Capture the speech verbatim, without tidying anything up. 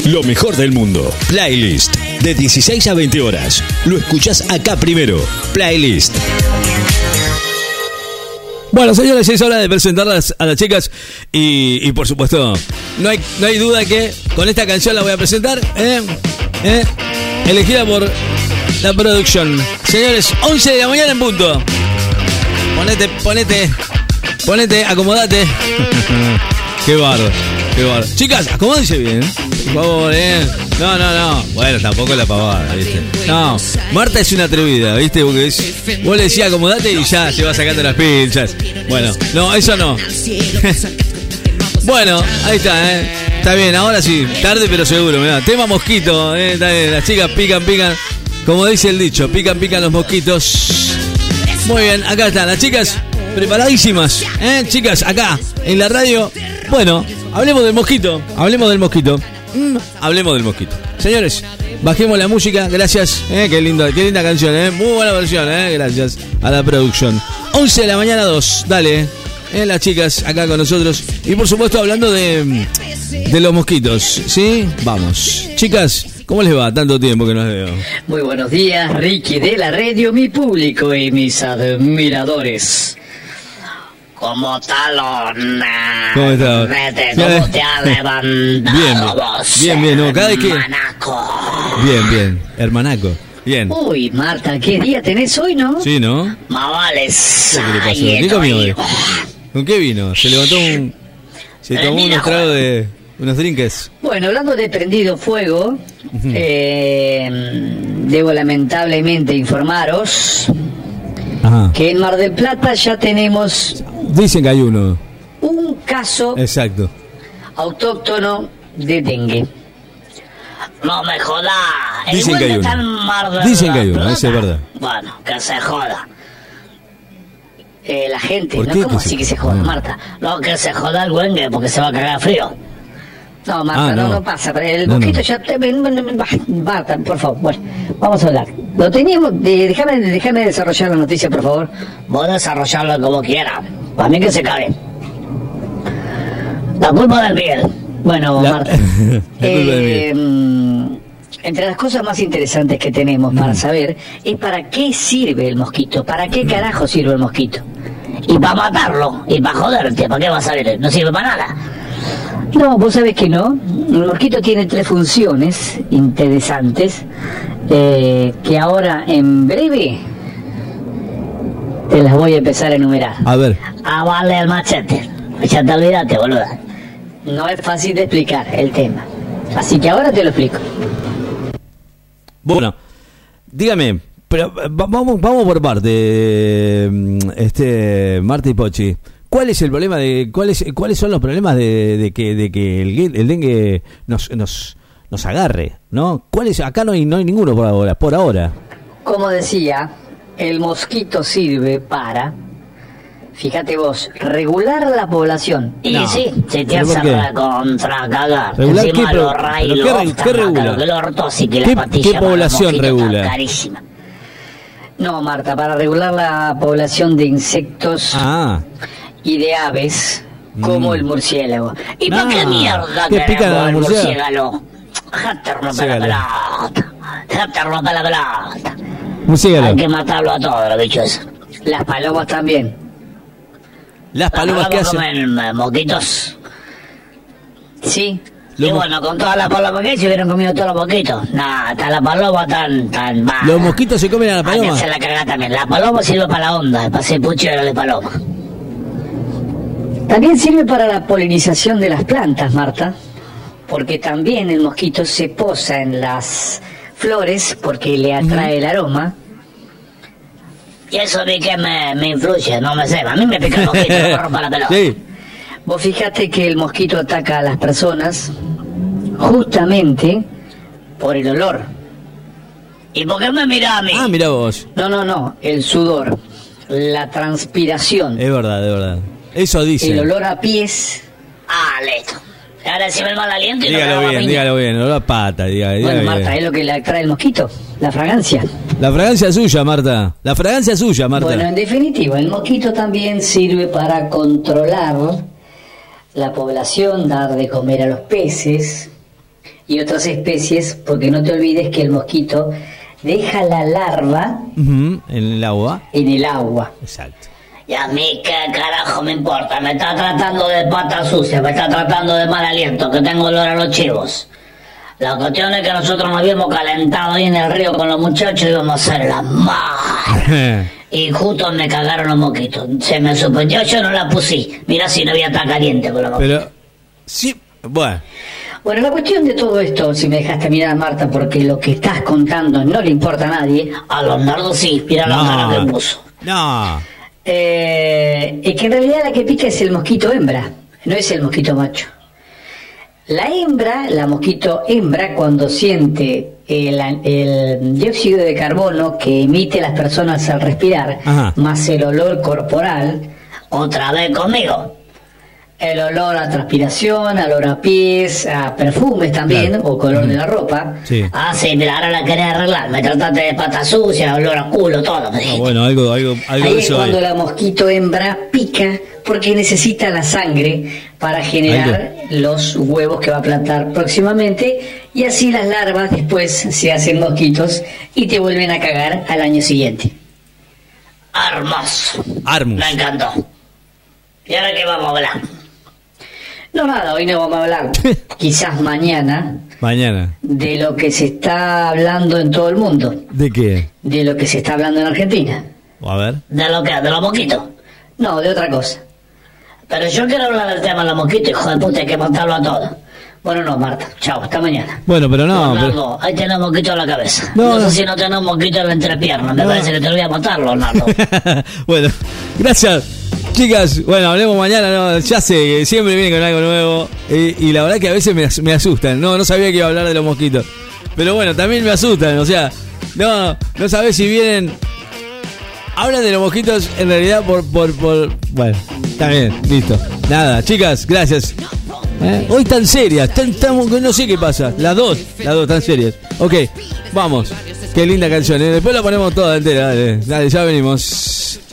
Lo mejor del mundo. Playlist. De dieciséis a veinte horas. Lo escuchás acá primero. Playlist. Bueno, señores, es hora de presentarlas a las chicas. Y, y por supuesto, no hay, no hay duda que con esta canción la voy a presentar. ¿eh? ¿eh? Elegida por la producción. Señores, once de la mañana en punto. Ponete, ponete, ponete, acomodate. Qué barro, qué barro. Chicas, acomódense bien, por favor, eh. No, no, no. Bueno, tampoco la pavada, ¿viste? No, Marta es una atrevida, ¿viste? Porque es, vos le decías acomodate y ya se va sacando las pinchas. Bueno, no, eso no. Bueno, ahí está, ¿eh? Está bien, ahora sí, tarde pero seguro, mirá. Tema mosquito, ¿eh? Está bien, las chicas pican, pican. Como dice el dicho, pican, pican los mosquitos. Muy bien, acá están las chicas preparadísimas, ¿eh? Chicas, acá, en la radio. Bueno, hablemos del mosquito, hablemos del mosquito. Mm, hablemos del mosquito. Señores, bajemos la música, gracias, ¿eh? Qué linda, qué linda canción, ¿eh? Muy buena versión, ¿eh? Gracias a la producción. once de la mañana, dos, dale, ¿eh? Las chicas acá con nosotros. Y por supuesto hablando de, de los mosquitos, ¿sí? Vamos. Chicas, ¿cómo les va? Tanto tiempo que no les veo. Muy buenos días, Ricky de la radio, mi público y mis admiradores. ¿Cómo talón? ¿Cómo estás? ¿Cómo te has levantado? Bien, vos, bien, bien, ¿no? Cada vez que... hermanaco? Bien, bien, hermanaco. Bien. Uy, Marta, ¿qué día tenés hoy, no? Sí, ¿no? Más vale. ¿Qué le pasó? ¿Qué comió hoy? ¿Con qué vino? Se levantó un... Se tomó unos tragos de... unos drinks. Bueno, hablando de prendido fuego, uh-huh. eh, debo lamentablemente informaros Ajá. que en Mar del Plata ya tenemos... Dicen que hay uno. Un caso Exacto. autóctono de dengue. No me jodas. Dicen que hay uno. Dicen que hay uno, eso es verdad. Bueno, que se joda. Eh, la gente, ¿no? ¿Cómo así que se joda, Marta? No, que se joda el güengue porque se va a cagar frío. No, Marta, ah, no. no, no pasa. Pero el no, mosquito no. ya te... Marta, por favor, bueno, vamos a hablar. Lo teníamos... De, déjame, déjame desarrollar la noticia, por favor. Vos desarrollarlo como quieras. Para mí que se cague. La culpa del Miguel. Bueno, la... Marta. eh, entre las cosas más interesantes que tenemos para saber es para qué sirve el mosquito. ¿Para qué carajo sirve el mosquito? Y para matarlo, y para joderte, ¿para qué va a salir? No sirve para nada. No, vos sabés que no. El mosquito tiene tres funciones interesantes eh, que ahora en breve te las voy a empezar a enumerar. A ver. Ah, vale el machete. Ya te olvidaste, boluda. No es fácil de explicar el tema. Así que ahora te lo explico. Bueno, dígame, pero vamos, vamos por parte, este, Marta y Pochi. ¿Cuál es el problema de, cuáles, cuáles son los problemas de, de que, de que el, el dengue nos, nos, nos agarre, ¿no? ¿Cuáles? Acá no hay, no hay ninguno por ahora, por ahora. Como decía, el mosquito sirve para, fíjate vos, regular la población. Y no, sí, se te hace contra cagar. ¿Regular encima qué, los rayos, ¿qué, qué regula? Que los ortosis, que ¿Qué, la ¿Qué población regula? Carísima. No, Marta, para regular la población de insectos ah. y de aves, como mm. el murciélago. ¿Y ah. para qué mierda ¿Qué pican al murciélago? Jate rompe la pelota. Jate rompe la pelota. Murciélago. Hay que matarlo a todos los bichos. Las palomas también. Las palomas que hacen comen mosquitos. Sí. Lo y mo- bueno, con todas las palomas que se hubieran comido todos los mosquitos. Nah, hasta la paloma tan tan mala. Los mosquitos se comen a la paloma. Se la cagá también. La paloma sirve para la onda, para hacer puchero de paloma. También sirve para la polinización de las plantas, Marta, porque también el mosquito se posa en las flores porque le atrae uh-huh. el aroma. Y eso de que me, me influye, no me sé. A mí me pica el mosquito, no me rompa la pelota. Sí. Vos fijate que el mosquito ataca a las personas justamente por el olor. ¿Y por qué me mirás a mí? Ah, mira vos. No, no, no, el sudor, la transpiración. Es verdad, es verdad. Eso dice. El olor a pies. Ah, listo. Ahora sí me el mal aliento y dígalo no bien, dígalo bien, olor a pata, diga, diga Bueno, bien. Marta, es lo que le atrae el mosquito, la fragancia. La fragancia suya, Marta. La fragancia suya, Marta. Bueno, en definitiva, el mosquito también sirve para controlar la población, dar de comer a los peces, y otras especies, porque no te olvides que el mosquito deja la larva uh-huh. en el agua. En el agua. Exacto. Y a mí qué carajo me importa, me está tratando de pata sucia, me está tratando de mal aliento, que tengo olor a los chivos. La cuestión es que nosotros nos habíamos calentado ahí en el río con los muchachos y íbamos a hacer la mar. Y justo me cagaron los mosquitos. Se me suspendió, yo no la puse. Mira si no había tan caliente con los mosquitos. Pero, sí, bueno. Bueno, la cuestión de todo esto, si me dejas terminar, Marta, porque lo que estás contando no le importa a nadie. A Leonardo sí, mira la cara que puso. No. Eh, es que en realidad la que pica es el mosquito hembra, no es el mosquito macho. La hembra, la mosquito hembra, cuando siente el, el dióxido de carbono que emite las personas al respirar, ajá, más el olor corporal, otra vez conmigo, el olor a transpiración, al olor a pies, a perfumes también, claro, o color uh-huh. de la ropa. Sí. Ah, sí, mira, ahora la querés arreglar, me trataste de pata sucia, olor a culo, todo. Me ah, bueno, algo, algo, algo Ahí de es eso cuando hay. La mosquito hembra pica porque necesita la sangre para generar los huevos que va a plantar próximamente, y así las larvas después se hacen mosquitos y te vuelven a cagar al año siguiente. Hermoso. Armus. Me encantó. ¿Y ahora qué vamos a hablar? No, nada, hoy no vamos a hablar. Quizás mañana. Mañana. De lo que se está hablando en todo el mundo. ¿De qué? De lo que se está hablando en Argentina. A ver. ¿De lo que? ¿De los mosquitos? No, de otra cosa. Pero yo quiero hablar del tema de los mosquitos, hijo de puta, hay que matarlo a todos. Bueno, no, Marta. Chao, hasta mañana. Bueno, pero no. Leonardo, pero... ahí tenés mosquito en la cabeza. No, no, no sé si no tenés mosquito en la entrepierna. Me no. parece que te lo voy a matar, Leonardo. Bueno, gracias. Chicas, bueno, hablemos mañana, no, ya sé que siempre vienen con algo nuevo y, y la verdad que a veces me, me asustan, no, no sabía que iba a hablar de los mosquitos, pero bueno, también me asustan, o sea, no, no sabés si vienen, hablan de los mosquitos en realidad por, por, por, bueno, está bien, listo, nada, chicas, gracias, ¿eh? Hoy tan serias, tan, tan, no sé qué pasa, las dos, las dos tan serias, ok, vamos, qué linda canción, ¿eh? Después la ponemos toda entera, dale, dale, ya venimos.